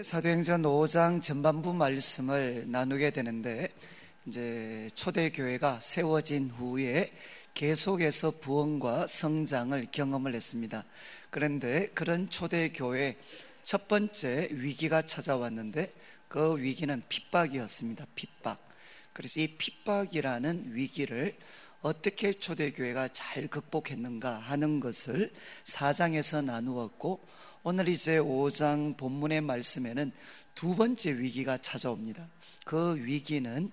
사도행전 5장 전반부 말씀을 나누게 되는데, 이제 초대교회가 세워진 후에 계속해서 부흥과 성장을 경험을 했습니다. 그런데 그런 초대교회 첫 번째 위기가 찾아왔는데, 그 위기는 핍박이었습니다. 핍박. 그래서 이 핍박이라는 위기를 어떻게 초대교회가 잘 극복했는가 하는 것을 4장에서 나누었고, 오늘 이제 5장 본문의 말씀에는 두 번째 위기가 찾아옵니다. 그 위기는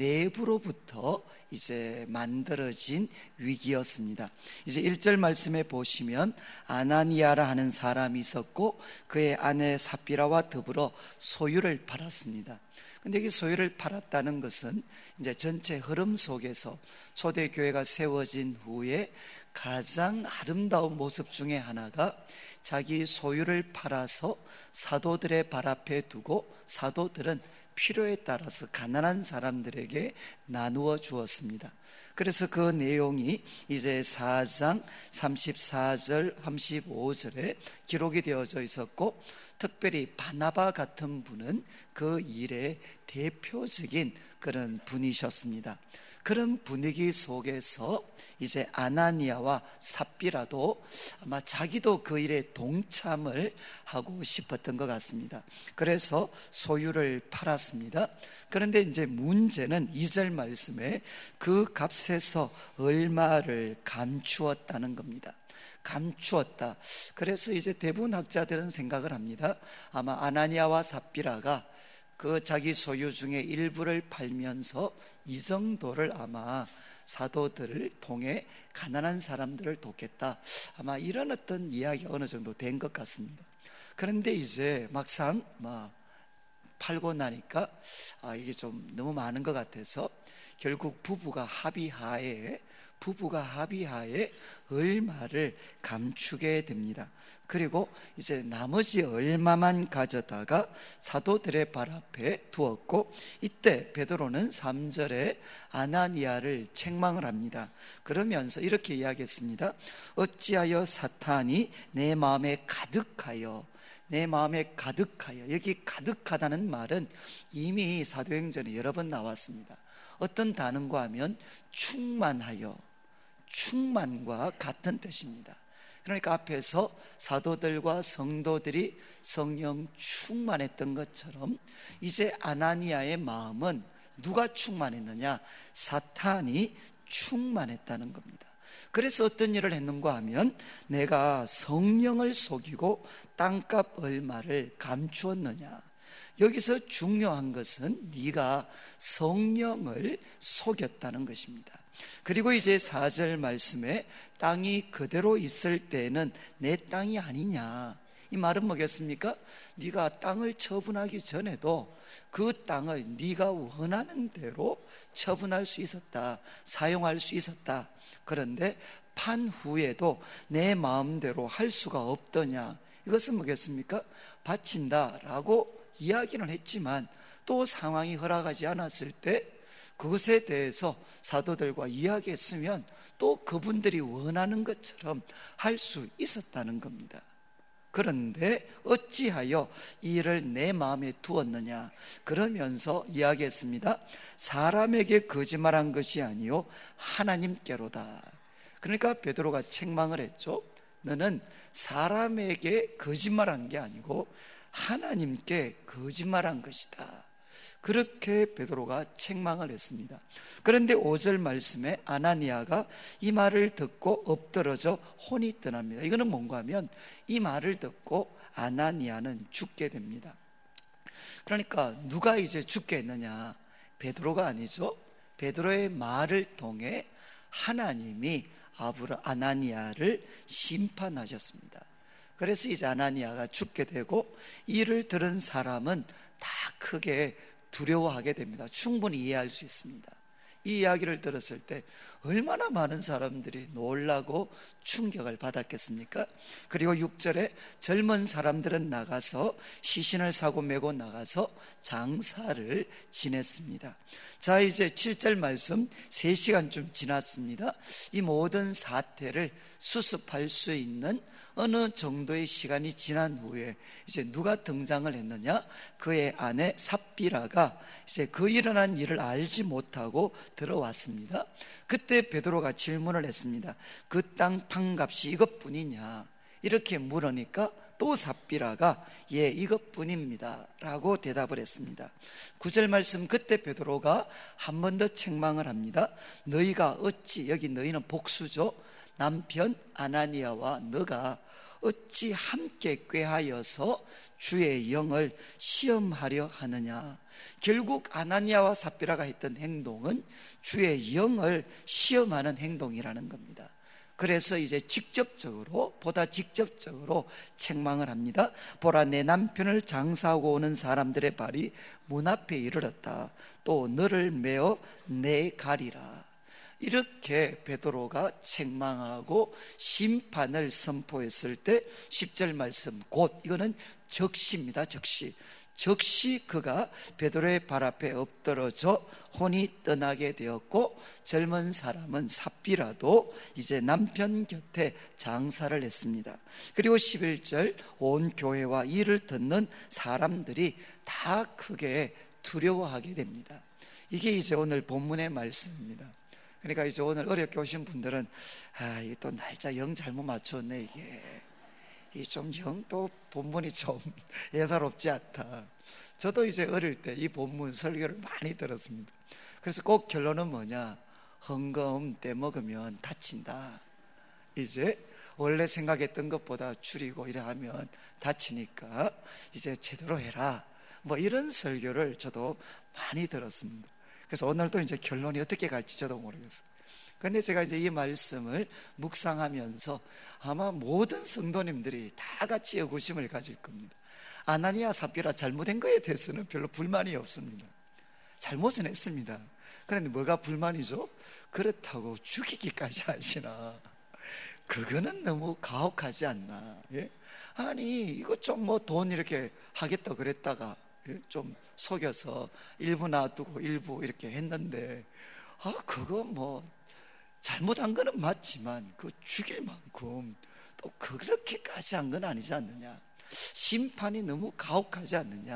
내부로부터 이제 만들어진 위기였습니다. 이제 1절 말씀에 보시면 아나니아라 하는 사람이 있었고, 그의 아내 삽비라와 더불어 소유를 팔았습니다. 근데 이 소유를 팔았다는 것은 이제 전체 흐름 속에서 초대교회가 세워진 후에 가장 아름다운 모습 중에 하나가 자기 소유를 팔아서 사도들의 발 앞에 두고 사도들은 필요에 따라서 가난한 사람들에게 나누어 주었습니다. 그래서 그 내용이 이제 4장 34절 35절에 기록이 되어져 있었고, 특별히 바나바 같은 분은 그 일의 대표적인 그런 분이셨습니다. 그런 분위기 속에서 이제 아나니아와 삽비라도 아마 자기도 그 일에 동참을 하고 싶었던 것 같습니다. 그래서 소유를 팔았습니다. 그런데 이제 문제는 2절 말씀에 그 값에서 얼마를 감추었다는 겁니다. 감추었다. 그래서 이제 대부분 학자들은 생각을 합니다. 아마 아나니아와 삽비라가 그 자기 소유 중에 일부를 팔면서 이 정도를 아마 사도들을 통해 가난한 사람들을 돕겠다, 아마 이런 어떤 이야기가 어느 정도 된 것 같습니다. 그런데 이제 막상 팔고 나니까 이게 좀 너무 많은 것 같아서 결국 부부가 합의하에 얼마를 감추게 됩니다. 그리고 이제 나머지 얼마만 가져다가 사도들의 발 앞에 두었고, 이때 베드로는 3절에 아나니아를 책망을 합니다. 그러면서 이렇게 이야기했습니다. 어찌하여 사탄이 내 마음에 가득하여, 여기 가득하다는 말은 이미 사도행전에 여러 번 나왔습니다. 어떤 단어인가 하면 충만하여, 충만과 같은 뜻입니다. 그러니까 앞에서 사도들과 성도들이 성령 충만했던 것처럼 이제 아나니아의 마음은 누가 충만했느냐? 사탄이 충만했다는 겁니다. 그래서 어떤 일을 했는가 하면, 내가 성령을 속이고 땅값 얼마를 감추었느냐? 여기서 중요한 것은 네가 성령을 속였다는 것입니다. 그리고 이제 4절 말씀에 땅이 그대로 있을 때는 내 땅이 아니냐, 이 말은 뭐겠습니까? 네가 땅을 처분하기 전에도 그 땅을 네가 원하는 대로 처분할 수 있었다, 사용할 수 있었다. 그런데 판 후에도 내 마음대로 할 수가 없더냐, 이것은 뭐겠습니까? 바친다라고 이야기는 했지만 또 상황이 허락하지 않았을 때 그것에 대해서 사도들과 이야기했으면 또 그분들이 원하는 것처럼 할 수 있었다는 겁니다. 그런데 어찌하여 이 일을 내 마음에 두었느냐, 그러면서 이야기했습니다. 사람에게 거짓말한 것이 아니요 하나님께로다. 그러니까 베드로가 책망을 했죠. 너는 사람에게 거짓말한 게 아니고 하나님께 거짓말한 것이다. 그렇게 베드로가 책망을 했습니다. 그런데 5절 말씀에 아나니아가 이 말을 듣고 엎드러져 혼이 떠납니다. 이거는 뭔가 하면 이 말을 듣고 아나니아는 죽게 됩니다. 그러니까 누가 이제 죽게 했느냐? 베드로가 아니죠. 베드로의 말을 통해 하나님이 아나니아를 심판하셨습니다. 그래서 이제 아나니아가 죽게 되고, 이를 들은 사람은 다 크게 두려워하게 됩니다. 충분히 이해할 수 있습니다. 이 이야기를 들었을 때 얼마나 많은 사람들이 놀라고 충격을 받았겠습니까? 그리고 6절에 젊은 사람들은 나가서 시신을 사고 메고 나가서 장사를 지냈습니다. 자, 이제 7절 말씀, 3시간 좀 지났습니다. 이 모든 사태를 수습할 수 있는 어느 정도의 시간이 지난 후에 이제 누가 등장을 했느냐? 그의 아내 삽비라가 이제 그 일어난 일을 알지 못하고 들어왔습니다. 그때 베드로가 질문을 했습니다. 그 땅 판값이 이것뿐이냐? 이렇게 물으니까 또 삽비라가 예, 이것뿐입니다 라고 대답을 했습니다. 9절 말씀, 그때 베드로가 한 번 더 책망을 합니다. 너희가 어찌, 여기 너희는 복수죠, 남편 아나니아와 너가 어찌 함께 꾀하여서 주의 영을 시험하려 하느냐? 결국 아나니아와 삽비라가 했던 행동은 주의 영을 시험하는 행동이라는 겁니다. 그래서 이제 보다 직접적으로 책망을 합니다. 보라, 내 남편을 장사하고 오는 사람들의 발이 문 앞에 이르렀다. 또 너를 메어 내가리라. 이렇게 베드로가 책망하고 심판을 선포했을 때 10절 말씀, 곧, 이거는 적시입니다. 적시 그가 베드로의 발 앞에 엎드러져 혼이 떠나게 되었고, 젊은 사람은 삽비라도 이제 남편 곁에 장사를 했습니다. 그리고 11절, 온 교회와 이를 듣는 사람들이 다 크게 두려워하게 됩니다. 이게 이제 오늘 본문의 말씀입니다. 그러니까 이제 오늘 어렵게 오신 분들은 이게 또 날짜 영 잘못 맞췄네, 이 좀 영 또 본문이 좀 예사롭지 않다. 저도 이제 어릴 때 이 본문 설교를 많이 들었습니다. 그래서 꼭 결론은 뭐냐? 헌금 떼먹으면 다친다. 이제 원래 생각했던 것보다 줄이고 이래 하면 다치니까 이제 제대로 해라, 뭐 이런 설교를 저도 많이 들었습니다. 그래서 오늘도 이제 결론이 어떻게 갈지 저도 모르겠어요. 그런데 제가 이제 이 말씀을 묵상하면서 아마 모든 성도님들이 다 같이 의구심을 가질 겁니다. 아나니아 삽비라 잘못된 거에 대해서는 별로 불만이 없습니다. 잘못은 했습니다. 그런데 뭐가 불만이죠? 그렇다고 죽이기까지 하시나? 그거는 너무 가혹하지 않나? 예? 아니, 이거 좀 뭐 돈 이렇게 하겠다 그랬다가 좀 속여서 일부 놔두고 일부 이렇게 했는데, 그거 뭐 잘못한 거는 맞지만 그 죽일 만큼 또 그렇게까지 한 건 아니지 않느냐? 심판이 너무 가혹하지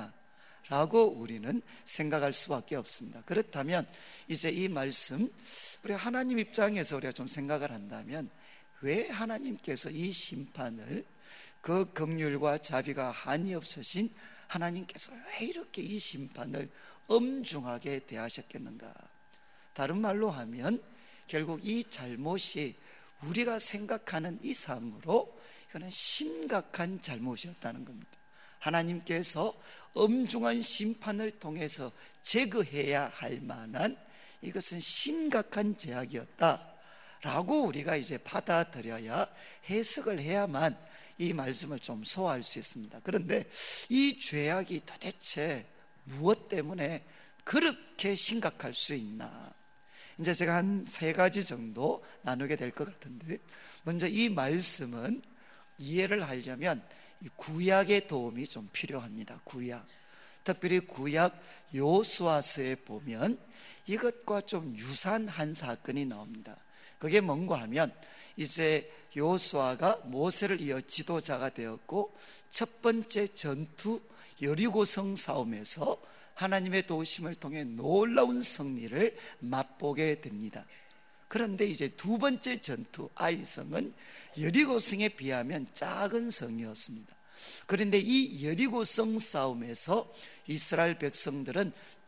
않느냐라고 우리는 생각할 수밖에 없습니다. 그렇다면 이제 이 말씀, 우리 하나님 입장에서 우리가 좀 생각을 한다면, 왜 하나님께서 이 심판을, 그 긍휼과 자비가 한이 없으신 하나님께서 왜 이렇게 이 심판을 엄중하게 대하셨겠는가? 다른 말로 하면 결국 이 잘못이 우리가 생각하는 이상으로 이거는 심각한 잘못이었다는 겁니다. 하나님께서 엄중한 심판을 통해서 제거해야 할 만한 이것은 심각한 죄악이었다라고 우리가 이제 받아들여야, 해석을 해야만 이 말씀을 좀 소화할 수 있습니다. 그런데 이 죄악이 도대체 무엇 때문에 그렇게 심각할 수 있나? 이제 제가 한 3가지 정도 나누게 될 것 같은데, 먼저 이 말씀은 이해를 하려면 구약의 도움이 좀 필요합니다. 구약, 특별히 구약 여호수아서에 보면 이것과 좀 유사한 한 사건이 나옵니다. 그게 뭔가 하면, 이제 여호수아가 모세를 이어 지도자가 되었고, 첫 번째 전투 여리고성 싸움에서 하나님의 도우심을 통해 놀라운 승리를 맛보게 됩니다. 그런데 이제 두 번째 전투 아이성은 여리고성에 비하면 작은 성이었습니다. 그런데 이 여리고성 싸움에서 이스라엘 백성들은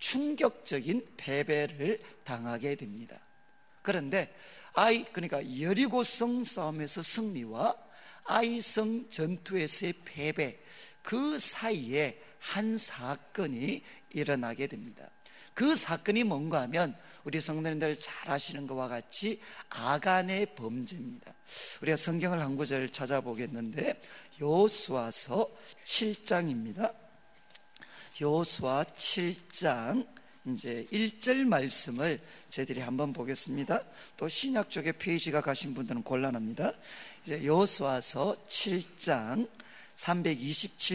충격적인 패배를 당하게 됩니다. 그런데 그러니까 여리고성 싸움에서 승리와 아이성 전투에서의 패배, 그 사이에 한 사건이 일어나게 됩니다. 그 사건이 뭔가 하면 우리 성도님들 잘 아시는 것과 같이 아간의 범죄입니다. 우리가 성경을 한 구절 찾아보겠는데, 여호수아서 7장입니다. 여호수아 7장 이제 1절 말씀을 저희들이 한번 보겠습니다. 또 신약 쪽에 페이지가 가신 분들은 곤란합니다. 이제 여호수아서 7장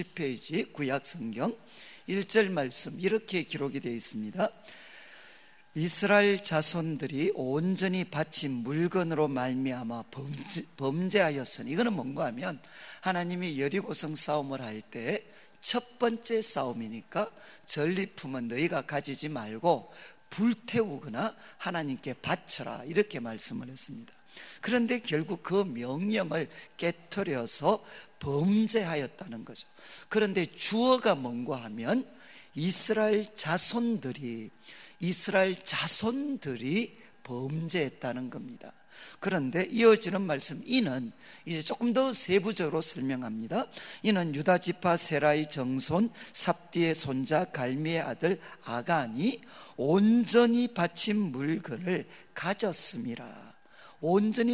327페이지 구약 성경 1절 말씀, 이렇게 기록이 되어 있습니다. 이스라엘 자손들이 온전히 바친 물건으로 말미암아 범죄하였으니, 이거는 뭔가 하면 하나님이 여리고성 싸움을 할 때 첫 번째 싸움이니까 전리품은 너희가 가지지 말고 불태우거나 하나님께 바쳐라, 이렇게 말씀을 했습니다. 그런데 결국 그 명령을 깨트려서 범죄하였다는 거죠. 그런데 주어가 뭔가 하면 이스라엘 자손들이 범죄했다는 겁니다. 그런데 이어지는 말씀, 이는 이제 조금 더 세부적으로 설명합니다. 이는 유다 지파 세라의 정손 삽디의 손자 갈미의 아들 아간이 온전히 바친 물건을 가졌음이라. 온전히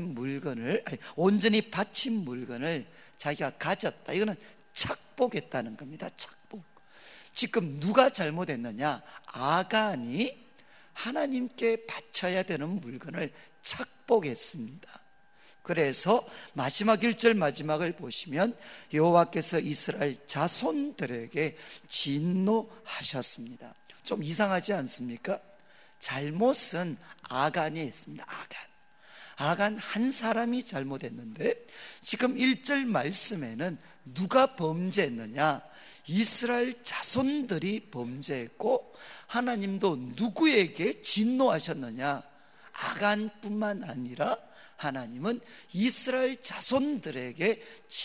바친 물건을 자기가 가졌다. 이거는 착복했다는 겁니다. 착복. 지금 누가 잘못했느냐? 아간이 하나님께 바쳐야 되는 물건을 착복했습니다. 그래서 마지막 1절 마지막을 보시면 여호와께서 이스라엘 자손들에게 진노하셨습니다. 좀 이상하지 않습니까? 잘못은 아간이 했습니다. 아간 한 사람이 잘못했는데, 지금 1절 말씀에는 누가 범죄했느냐? 이스라엘 자손들이 범죄했고, 하나님도 누구에게 진노하셨느냐? 아간뿐만 아니라 하나님은 이스라엘 자손들에게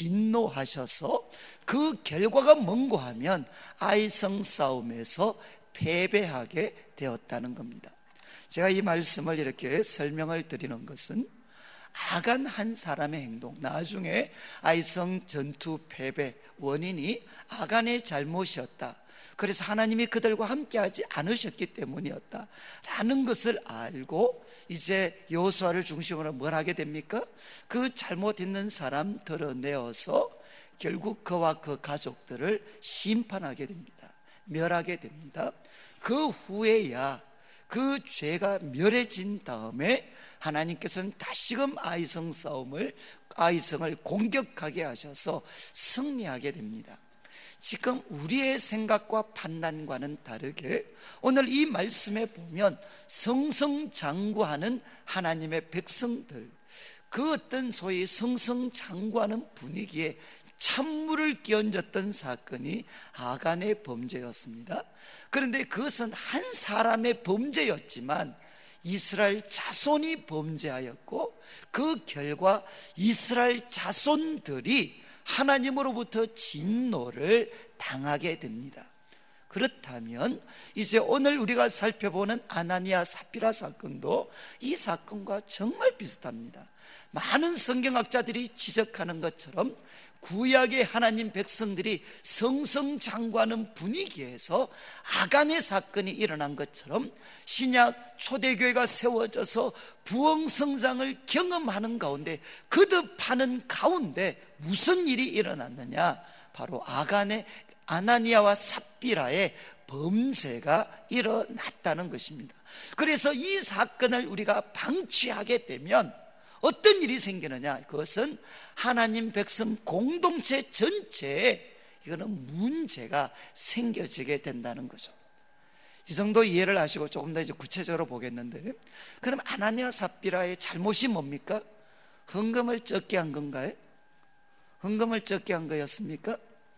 진노하셔서 그 결과가 뭔가 하면 아이성 싸움에서 패배하게 되었다는 겁니다. 제가 이 말씀을 이렇게 설명을 드리는 것은 아간 한 사람의 행동, 나중에 아이성 전투 패배 원인이 아간의 잘못이었다, 그래서 하나님이 그들과 함께하지 않으셨기 때문이었다라는 것을 알고 이제 여호수아를 중심으로 뭘 하게 됩니까? 그 잘못했는 사람 드러내어서 결국 그와 그 가족들을 심판하게 됩니다. 멸하게 됩니다. 그 후에야 그 죄가 멸해진 다음에 하나님께서는 다시금 아이성을 공격하게 하셔서 승리하게 됩니다. 지금 우리의 생각과 판단과는 다르게 오늘 이 말씀에 보면 성성장구하는 하나님의 백성들, 그 어떤 소위 성성장구하는 분위기에 찬물을 끼얹었던 사건이 아간의 범죄였습니다. 그런데 그것은 한 사람의 범죄였지만 이스라엘 자손이 범죄하였고, 그 결과 이스라엘 자손들이 하나님으로부터 진노를 당하게 됩니다. 그렇다면 이제 오늘 우리가 살펴보는 아나니아 삽비라 사건도 이 사건과 정말 비슷합니다. 많은 성경학자들이 지적하는 것처럼 구약의 하나님 백성들이 성성장구하는 분위기에서 아간의 사건이 일어난 것처럼 신약 초대교회가 세워져서 부흥성장을 경험하는 가운데, 거듭하는 가운데 무슨 일이 일어났느냐? 바로 아나니아와 삽비라의 범죄가 일어났다는 것입니다. 그래서 이 사건을 우리가 방치하게 되면 어떤 일이 생기느냐? 그것은 하나님 백성 공동체 전체에 이거는 문제가 생겨지게 된다는 거죠. 이 정도 이해를 하시고 조금 더 이제 구체적으로 보겠는데, 그럼 아나니아 삽비라의 잘못이 뭡니까? 헌금을 적게 한 건가요? 헌금을 적게 한 거였습니까?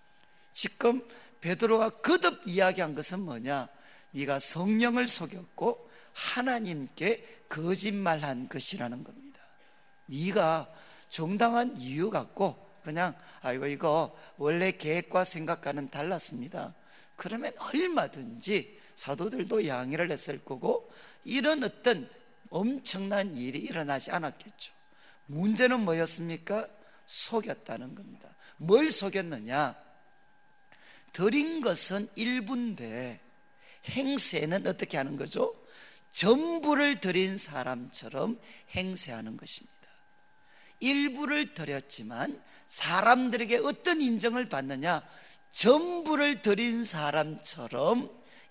지금 베드로가 거듭 이야기한 것은 뭐냐? 네가 성령을 속였고 하나님께 거짓말한 것이라는 겁니다. 네가 정당한 이유 갖고 그냥 아이고 이거 원래 계획과 생각과는 달랐습니다, 그러면 얼마든지 사도들도 양해를 했을 거고 이런 어떤 엄청난 일이 일어나지 않았겠죠. 문제는 뭐였습니까? 속였다는 겁니다. 뭘 속였느냐? 드린 것은 일부인데 행세는 어떻게 하는 거죠? 전부를 드린 사람처럼 행세하는 것입니다. 일부를 드렸지만 사람들에게 어떤 인정을 받느냐? 전부를 드린 사람처럼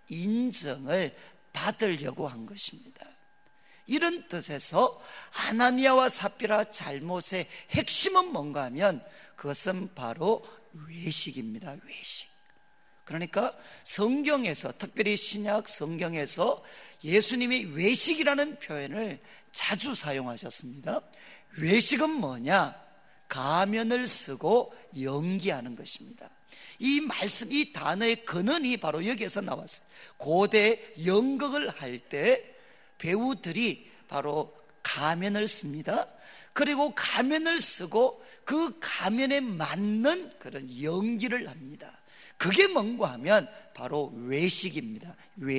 인정을 받으려고 한 것입니다. 이런 뜻에서 아나니아와 삽비라 잘못의 핵심은 뭔가 하면 그것은 바로 외식입니다. 외식. 그러니까 성경에서, 특별히 신약 성경에서 예수님이 외식이라는 표현을 자주 사용하셨습니다. 외식은 뭐냐? 가면을 쓰고 연기하는 것입니다. 이 말씀, 이 단어의 근원이 바로 여기에서 나왔어요. 고대 연극을 할 때 배우들이 바로 가면을 씁니다. 그리고 가면을 쓰고 그 가면에 맞는 그런 연기를 합니다. 그게 뭔가 하면 바로 외식입니다.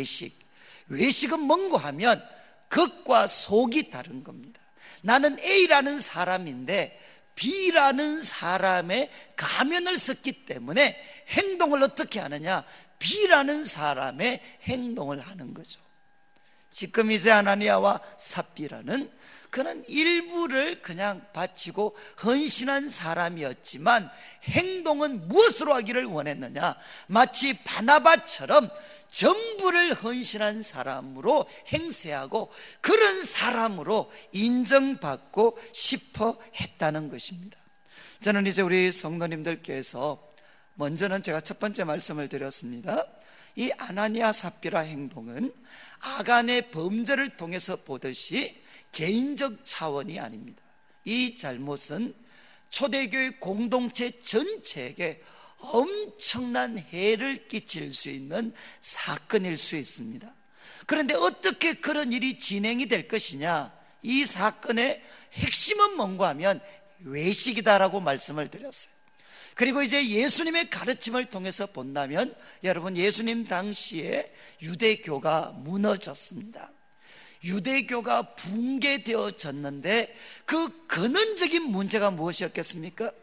외식은 뭔가 하면 겉과 속이 다른 겁니다. 나는 A라는 사람인데 B라는 사람의 가면을 썼기 때문에 행동을 어떻게 하느냐? B라는 사람의 행동을 하는 거죠. 지금 이제 아나니아와 삽비라는 그는 일부를 그냥 바치고 헌신한 사람이었지만 행동은 무엇으로 하기를 원했느냐? 마치 바나바처럼 전부를 헌신한 사람으로 행세하고 그런 사람으로 인정받고 싶어 했다는 것입니다. 저는 이제 우리 성도님들께서, 먼저는 제가 첫 번째 말씀을 드렸습니다. 이 아나니아 삽비라 행동은 아간의 범죄를 통해서 보듯이 개인적 차원이 아닙니다. 이 잘못은 초대교회 공동체 전체에게 엄청난 해를 끼칠 수 있는 사건일 수 있습니다. 그런데 어떻게 그런 일이 진행이 될 것이냐? 이 사건의 핵심은 뭔가 하면 외식이다라고 말씀을 드렸어요. 그리고 이제 예수님의 가르침을 통해서 본다면, 여러분, 예수님 당시에 유대교가 무너졌습니다. 유대교가 붕괴되어졌는데 그 근원적인 문제가 무엇이었겠습니까?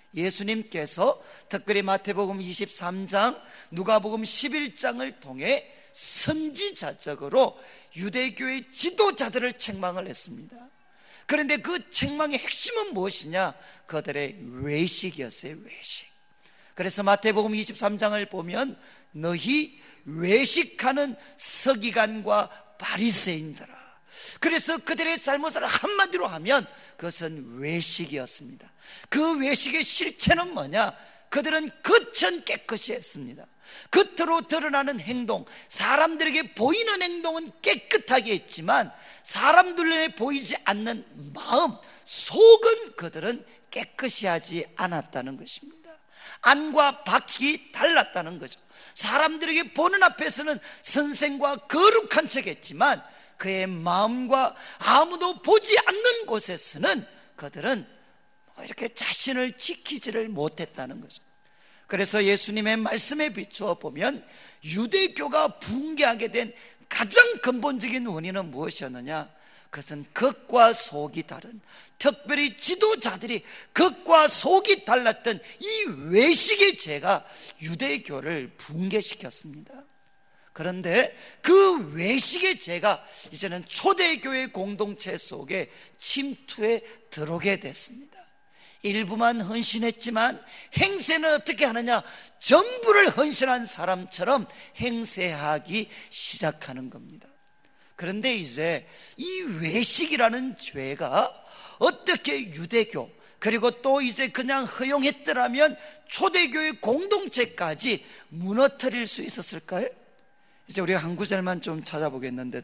예수님께서 특별히 마태복음 23장, 누가복음 11장을 통해 선지자적으로 유대교의 지도자들을 책망을 했습니다. 그런데 그 책망의 핵심은 무엇이냐? 그들의 외식이었어요. 외식. 그래서 마태복음 23장을 보면 너희 외식하는 서기관과 바리새인들아. 그래서 그들의 잘못을 한마디로 하면 그것은 외식이었습니다. 그 외식의 실체는 뭐냐? 그들은 겉은 깨끗이 했습니다. 겉으로 드러나는 행동, 사람들에게 보이는 행동은 깨끗하게 했지만 사람들 눈에 보이지 않는 마음, 속은 그들은 깨끗이 하지 않았다는 것입니다. 안과 밖이 달랐다는 거죠. 사람들에게 보는 앞에서는 선생과 거룩한 척했지만 그의 마음과 아무도 보지 않는 곳에서는 그들은 이렇게 자신을 지키지를 못했다는 거죠. 그래서 예수님의 말씀에 비추어 보면 유대교가 붕괴하게 된 가장 근본적인 원인은 무엇이었느냐? 그것은 겉과 속이 다른, 특별히 지도자들이 겉과 속이 달랐던 이 외식의 죄가 유대교를 붕괴시켰습니다. 그런데 그 외식의 죄가 이제는 초대교회 공동체 속에 침투해 들어오게 됐습니다. 일부만 헌신했지만 행세는 어떻게 하느냐? 전부를 헌신한 사람처럼 행세하기 시작하는 겁니다. 그런데 이제 이 외식이라는 죄가 어떻게 유대교, 그리고 또 이제 그냥 허용했더라면 초대교회 공동체까지 무너뜨릴 수 있었을까요? 이제 우리가 한 구절만 좀 찾아보겠는데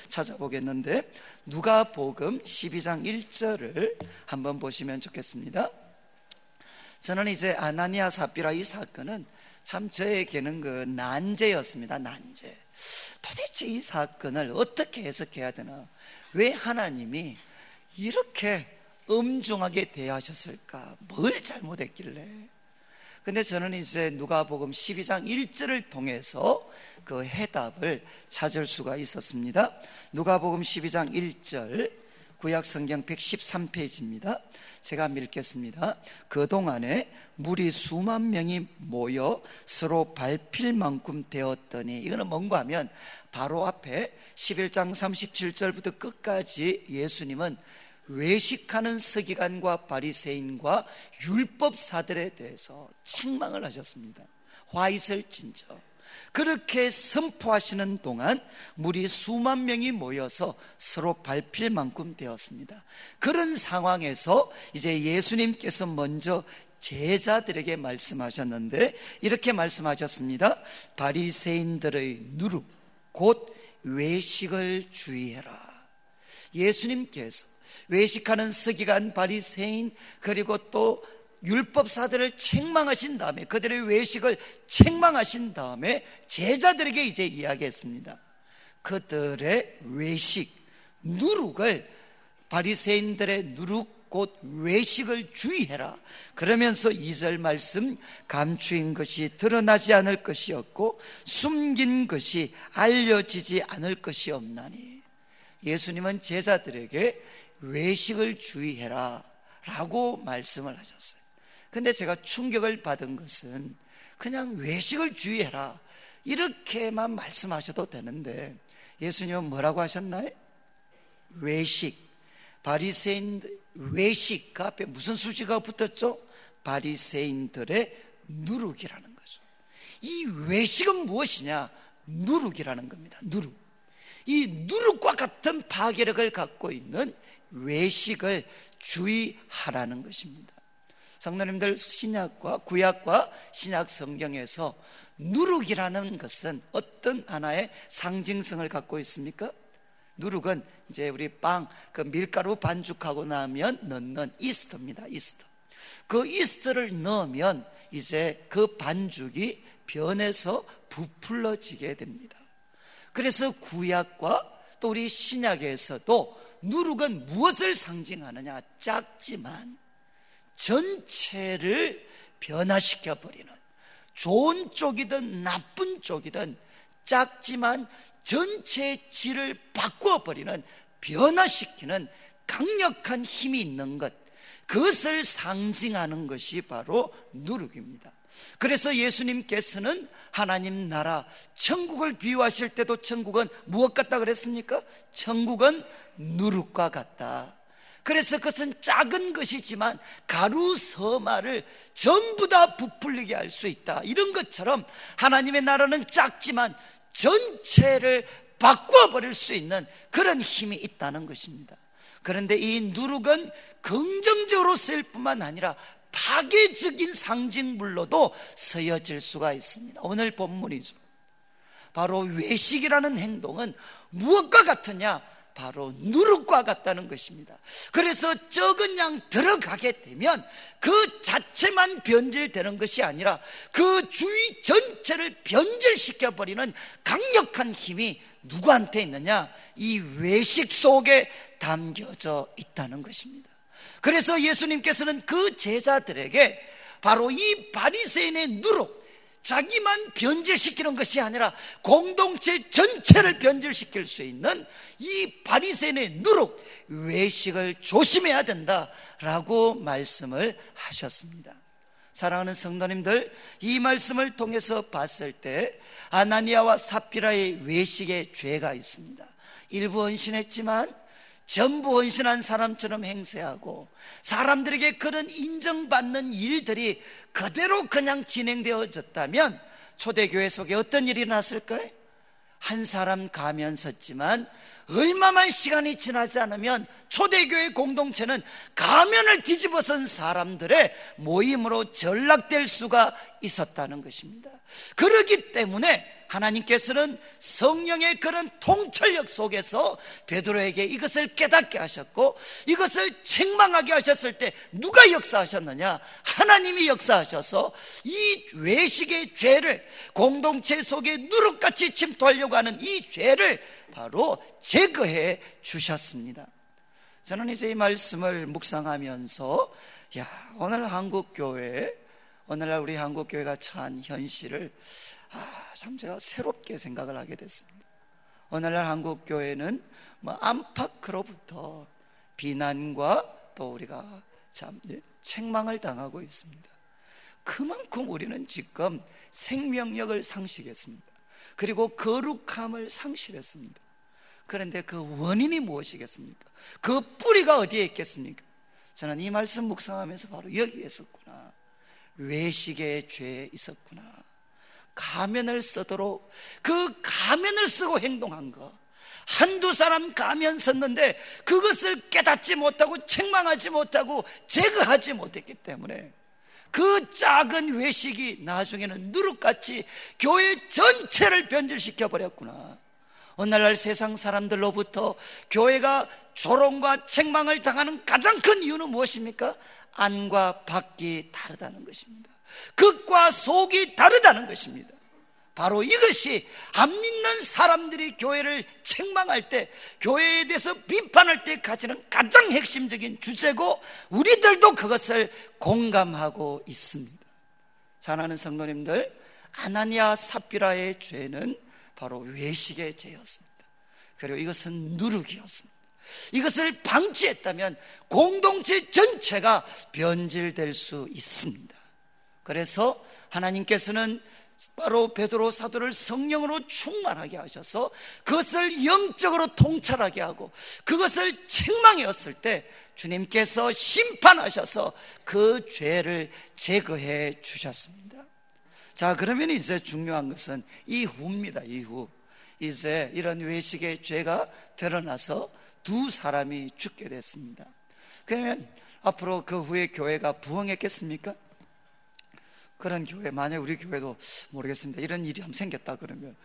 누가복음 12장 1절을 한번 보시면 좋겠습니다. 저는 이제 아나니아 삽비라 이 사건은 참 저에게는 그 난제였습니다. 난제. 도대체 이 사건을 어떻게 해석해야 되나? 왜 하나님이 이렇게 엄중하게 대하셨을까? 뭘 잘못했길래? 근데 저는 이제 누가복음 12장 1절을 통해서 그 해답을 찾을 수가 있었습니다. 누가복음 12장 1절, 구약성경 113페이지입니다. 제가 읽겠습니다. 그동안에 무리 수만 명이 모여 서로 밟힐 만큼 되었더니, 이거는 뭔가 하면 바로 앞에 11장 37절부터 끝까지 예수님은 외식하는 서기관과 바리새인과 율법사들에 대해서 책망을 하셨습니다. 화 있을 진저. 그렇게 선포하시는 동안 무리 수만 명이 모여서 서로 밟힐 만큼 되었습니다. 그런 상황에서 이제 예수님께서 먼저 제자들에게 말씀하셨는데 이렇게 말씀하셨습니다. 바리새인들의 누룩 곧 외식을 주의해라. 예수님께서 외식하는 서기관, 바리새인, 그리고 또 율법사들을 책망하신 다음에, 그들의 외식을 책망하신 다음에 제자들에게 이제 이야기했습니다. 그들의 외식, 누룩을, 바리새인들의 누룩 곧 외식을 주의해라. 그러면서 2절 말씀, 감추인 것이 드러나지 않을 것이 없고 숨긴 것이 알려지지 않을 것이 없나니. 예수님은 제자들에게 외식을 주의해라 라고 말씀을 하셨어요. 근데 제가 충격을 받은 것은 그냥 외식을 주의해라 이렇게만 말씀하셔도 되는데 예수님은 뭐라고 하셨나요? 외식, 바리새인들 외식, 그 앞에 무슨 수식어가 붙었죠? 바리새인들의 누룩이라는 거죠. 이 외식은 무엇이냐? 누룩이라는 겁니다. 누룩. 이 누룩과 같은 파괴력을 갖고 있는 외식을 주의하라는 것입니다. 성도님들, 신약과 구약과 신약 성경에서 누룩이라는 것은 어떤 하나의 상징성을 갖고 있습니까? 누룩은 이제 우리 빵, 그 밀가루 반죽하고 나면 넣는 이스트입니다. 이스트. 그 이스트를 넣으면 이제 그 반죽이 변해서 부풀러지게 됩니다. 그래서 구약과 또 우리 신약에서도 누룩은 무엇을 상징하느냐? 작지만 전체를 변화시켜버리는, 좋은 쪽이든 나쁜 쪽이든 작지만 전체의 질을 바꾸어버리는, 변화시키는 강력한 힘이 있는 것, 그것을 상징하는 것이 바로 누룩입니다. 그래서 예수님께서는 하나님 나라, 천국을 비유하실 때도 천국은 무엇 같다 그랬습니까? 천국은 누룩과 같다. 그래서 그것은 작은 것이지만 가루 서마를 전부 다 부풀리게 할 수 있다. 이런 것처럼 하나님의 나라는 작지만 전체를 바꿔버릴 수 있는 그런 힘이 있다는 것입니다. 그런데 이 누룩은 긍정적으로 쓰일 뿐만 아니라 파괴적인 상징물로도 쓰여질 수가 있습니다. 오늘 본문이죠. 바로 외식이라는 행동은 무엇과 같으냐? 바로 누룩과 같다는 것입니다. 그래서 적은 양 들어가게 되면 그 자체만 변질되는 것이 아니라 그 주위 전체를 변질시켜버리는 강력한 힘이 누구한테 있느냐? 이 외식 속에 담겨져 있다는 것입니다. 그래서 예수님께서는 그 제자들에게 바로 이 바리새인의 누룩, 자기만 변질시키는 것이 아니라 공동체 전체를 변질시킬 수 있는 이 바리새인의 누룩, 외식을 조심해야 된다라고 말씀을 하셨습니다. 사랑하는 성도님들, 이 말씀을 통해서 봤을 때 아나니아와 삽비라의 외식의 죄가 있습니다. 일부 헌신했지만 전부 헌신한 사람처럼 행세하고 사람들에게 그런 인정받는 일들이 그대로 그냥 진행되어졌다면 초대교회 속에 어떤 일이 일어났을까요? 한 사람 가면 섰지만 얼마만 시간이 지나지 않으면 초대교회 공동체는 가면을 뒤집어선 사람들의 모임으로 전락될 수가 있었다는 것입니다. 그렇기 때문에 하나님께서는 성령의 그런 통찰력 속에서 베드로에게 이것을 깨닫게 하셨고, 이것을 책망하게 하셨을 때 누가 역사하셨느냐? 하나님이 역사하셔서 이 외식의 죄를, 공동체 속에 누룩같이 침투하려고 하는 이 죄를 바로 제거해 주셨습니다. 저는 이제 이 말씀을 묵상하면서 오늘 한국교회, 오늘날 우리 한국교회가 처한 현실을 참 제가 새롭게 생각을 하게 됐습니다. 오늘날 한국교회는 안팎으로부터 비난과 또 우리가 참 책망을 당하고 있습니다. 그만큼 우리는 지금 생명력을 상실했습니다. 그리고 거룩함을 상실했습니다. 그런데 그 원인이 무엇이겠습니까? 그 뿌리가 어디에 있겠습니까? 저는 이 말씀 묵상하면서 바로 여기에 있었구나, 외식의 죄에 있었구나, 가면을 쓰도록 그 가면을 쓰고 행동한 거, 한두 사람 가면 썼는데 그것을 깨닫지 못하고 책망하지 못하고 제거하지 못했기 때문에 그 작은 외식이 나중에는 누룩같이 교회 전체를 변질시켜 버렸구나. 오늘날 세상 사람들로부터 교회가 조롱과 책망을 당하는 가장 큰 이유는 무엇입니까? 안과 밖이 다르다는 것입니다. 겉과 속이 다르다는 것입니다. 바로 이것이 안 믿는 사람들이 교회를 책망할 때, 교회에 대해서 비판할 때 가지는 가장 핵심적인 주제고, 우리들도 그것을 공감하고 있습니다. 사랑하는 성도님들, 아나니아 삽비라의 죄는 바로 외식의 죄였습니다. 그리고 이것은 누룩이었습니다. 이것을 방치했다면 공동체 전체가 변질될 수 있습니다. 그래서 하나님께서는 바로 베드로 사도를 성령으로 충만하게 하셔서 그것을 영적으로 통찰하게 하고 그것을 책망했을 때 주님께서 심판하셔서 그 죄를 제거해 주셨습니다. 자, 그러면 이제 중요한 것은 이후입니다. 이후 이제 이런 외식의 죄가 드러나서 두 사람이 죽게 됐습니다. 그러면 앞으로 그 후에 교회가 부흥했겠습니까? 그런 교회, 만약 우리 교회도 모르겠습니다. 이런 일이 한번 생겼다 그러면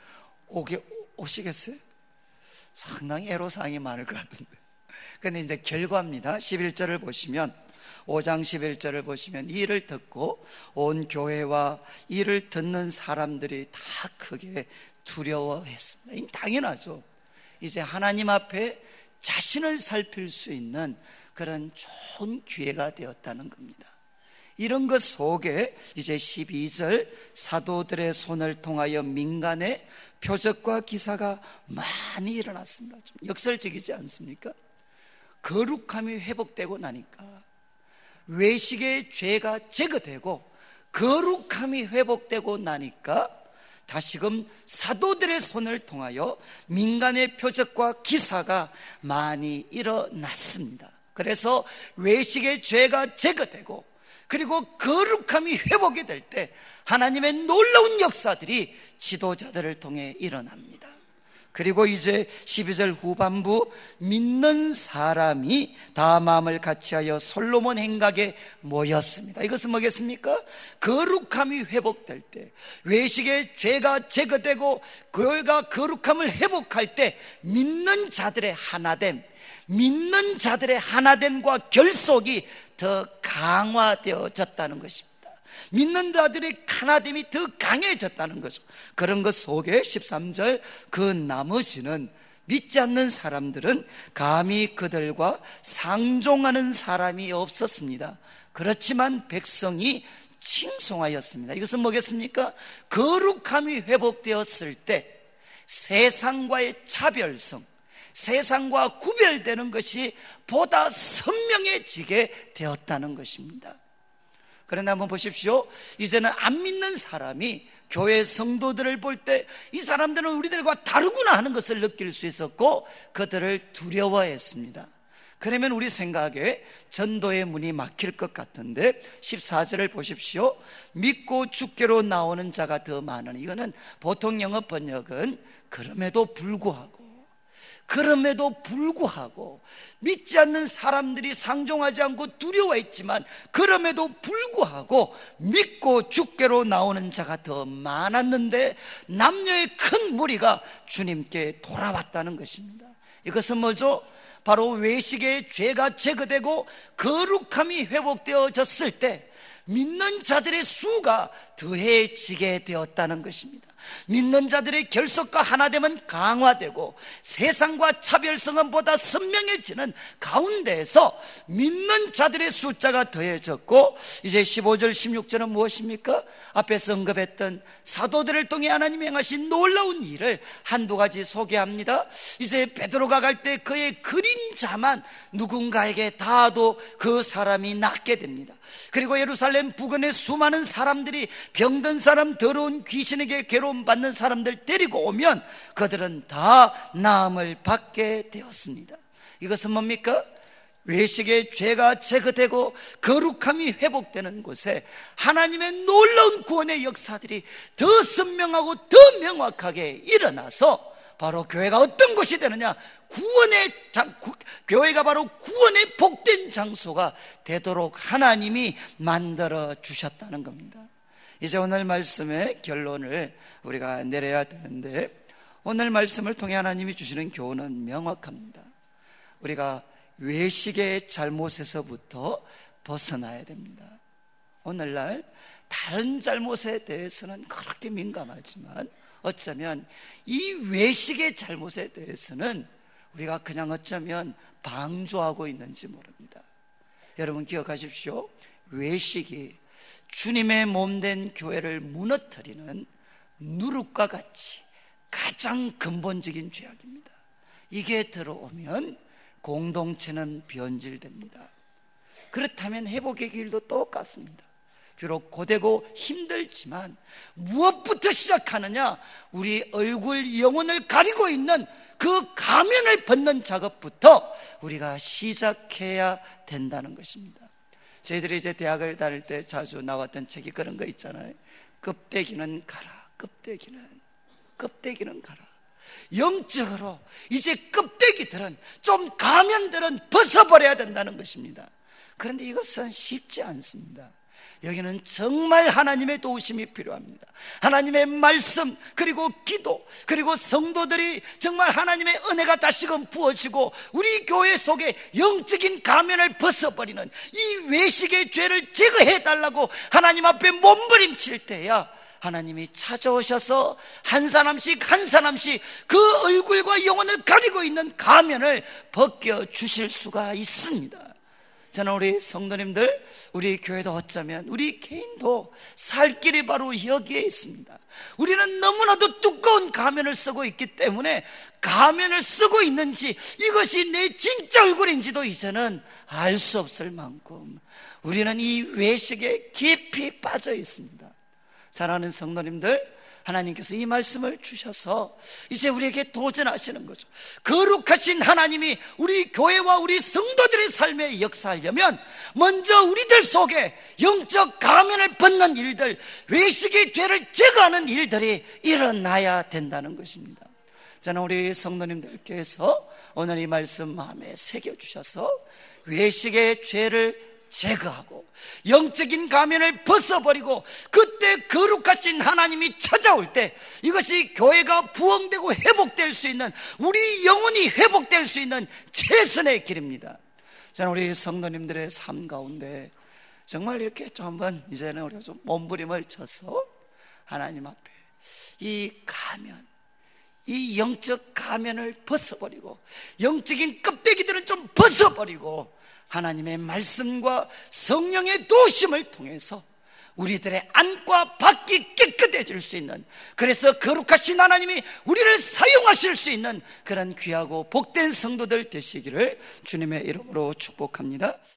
오시겠어요? 상당히 애로사항이 많을 것 같은데. 근데 이제 결과입니다. 11절을 보시면, 5장 11절을 보시면, 이를 듣고 온 교회와 이를 듣는 사람들이 다 크게 두려워했습니다. 당연하죠. 이제 하나님 앞에 자신을 살필 수 있는 그런 좋은 기회가 되었다는 겁니다. 이런 것 속에 이제 12절, 사도들의 손을 통하여 민간의 표적과 기사가 많이 일어났습니다. 좀 역설적이지 않습니까? 거룩함이 회복되고 나니까, 외식의 죄가 제거되고 거룩함이 회복되고 나니까 다시금 사도들의 손을 통하여 민간의 표적과 기사가 많이 일어났습니다. 그래서 외식의 죄가 제거되고 그리고 거룩함이 회복이 될 때 하나님의 놀라운 역사들이 지도자들을 통해 일어납니다. 그리고 이제 12절 후반부, 믿는 사람이 다 마음을 같이하여 솔로몬 행각에 모였습니다. 이것은 뭐겠습니까? 거룩함이 회복될 때, 외식의 죄가 제거되고 교회가 거룩함을 회복할 때 믿는 자들의 하나됨, 믿는 자들의 하나됨과 결속이 더 강화되어졌다는 것입니다. 믿는 자들의 하나됨이 더 강해졌다는 거죠. 그런 것 속에 13절, 그 나머지는 믿지 않는 사람들은 감히 그들과 상종하는 사람이 없었습니다. 그렇지만 백성이 칭송하였습니다. 이것은 뭐겠습니까? 거룩함이 회복되었을 때 세상과의 차별성, 세상과 구별되는 것이 보다 선명해지게 되었다는 것입니다. 그런데 한번 보십시오. 이제는 안 믿는 사람이 교회 성도들을 볼 때 이 사람들은 우리들과 다르구나 하는 것을 느낄 수 있었고 그들을 두려워했습니다. 그러면 우리 생각에 전도의 문이 막힐 것 같은데 14절을 보십시오. 믿고 주께로 나오는 자가 더 많으니, 이거는 보통 영어 번역은 그럼에도 불구하고 믿지 않는 사람들이 상종하지 않고 두려워했지만 그럼에도 불구하고 믿고 주께로 나오는 자가 더 많았는데 남녀의 큰 무리가 주님께 돌아왔다는 것입니다. 이것은 뭐죠? 바로 외식의 죄가 제거되고 거룩함이 회복되어졌을 때 믿는 자들의 수가 더해지게 되었다는 것입니다. 믿는 자들의 결속과 하나됨은 강화되고 세상과 차별성은 보다 선명해지는 가운데에서 믿는 자들의 숫자가 더해졌고, 이제 15절 16절은 무엇입니까? 앞에서 언급했던 사도들을 통해 하나님이 행하신 놀라운 일을 한두 가지 소개합니다. 이제 베드로가 갈 때 그의 그림자만 누군가에게 닿아도 그 사람이 낫게 됩니다. 그리고 예루살렘 부근에 수많은 사람들이 병든 사람, 더러운 귀신에게 괴로움받는 사람들 데리고 오면 그들은 다 나음을 받게 되었습니다. 이것은 뭡니까? 외식의 죄가 제거되고 거룩함이 회복되는 곳에 하나님의 놀라운 구원의 역사들이 더 선명하고 더 명확하게 일어나서 바로 교회가 어떤 곳이 되느냐? 교회가 바로 구원의 복된 장소가 되도록 하나님이 만들어 주셨다는 겁니다. 이제 오늘 말씀의 결론을 우리가 내려야 되는데, 오늘 말씀을 통해 하나님이 주시는 교훈은 명확합니다. 우리가 외식의 잘못에서부터 벗어나야 됩니다. 오늘날 다른 잘못에 대해서는 그렇게 민감하지만 어쩌면 이 외식의 잘못에 대해서는 우리가 그냥 어쩌면 방조하고 있는지 모릅니다. 여러분 기억하십시오. 외식이 주님의 몸된 교회를 무너뜨리는 누룩과 같이 가장 근본적인 죄악입니다. 이게 들어오면 공동체는 변질됩니다. 그렇다면 회복의 길도 똑같습니다. 비록 고되고 힘들지만 무엇부터 시작하느냐? 우리 얼굴, 영혼을 가리고 있는 그 가면을 벗는 작업부터 우리가 시작해야 된다는 것입니다. 저희들이 이제 대학을 다닐 때 자주 나왔던 책이 그런 거 있잖아요. 껍데기는 가라. 껍데기는 가라. 영적으로 이제 껍데기들은, 좀 가면들은 벗어버려야 된다는 것입니다. 그런데 이것은 쉽지 않습니다. 여기는 정말 하나님의 도우심이 필요합니다. 하나님의 말씀, 그리고 기도, 그리고 성도들이 정말 하나님의 은혜가 다시금 부어지고 우리 교회 속에 영적인 가면을 벗어버리는 이 외식의 죄를 제거해달라고 하나님 앞에 몸부림칠 때야 하나님이 찾아오셔서 한 사람씩 그 얼굴과 영혼을 가리고 있는 가면을 벗겨주실 수가 있습니다. 저는 우리 성도님들, 우리 교회도 어쩌면 우리 개인도 살 길이 바로 여기에 있습니다. 우리는 너무나도 두꺼운 가면을 쓰고 있기 때문에 가면을 쓰고 있는지, 이것이 내 진짜 얼굴인지도 이제는 알 수 없을 만큼 우리는 이 외식에 깊이 빠져 있습니다. 사랑하는 성도님들, 하나님께서 이 말씀을 주셔서 이제 우리에게 도전하시는 거죠. 거룩하신 하나님이 우리 교회와 우리 성도들의 삶에 역사하려면 먼저 우리들 속에 영적 가면을 벗는 일들, 외식의 죄를 제거하는 일들이 일어나야 된다는 것입니다. 저는 우리 성도님들께서 오늘 이 말씀 마음에 새겨주셔서 외식의 죄를 제거하고 영적인 가면을 벗어버리고 그때 거룩하신 하나님이 찾아올 때 이것이 교회가 부흥되고 회복될 수 있는, 우리 영혼이 회복될 수 있는 최선의 길입니다. 저는 우리 성도님들의 삶 가운데 정말 이렇게 좀 한번 이제는 우리가 좀 몸부림을 쳐서 하나님 앞에 이 가면, 이 영적 가면을 벗어버리고 영적인 껍데기들은 좀 벗어버리고 하나님의 말씀과 성령의 도심을 통해서 우리들의 안과 밖이 깨끗해질 수 있는, 그래서 거룩하신 하나님이 우리를 사용하실 수 있는 그런 귀하고 복된 성도들 되시기를 주님의 이름으로 축복합니다.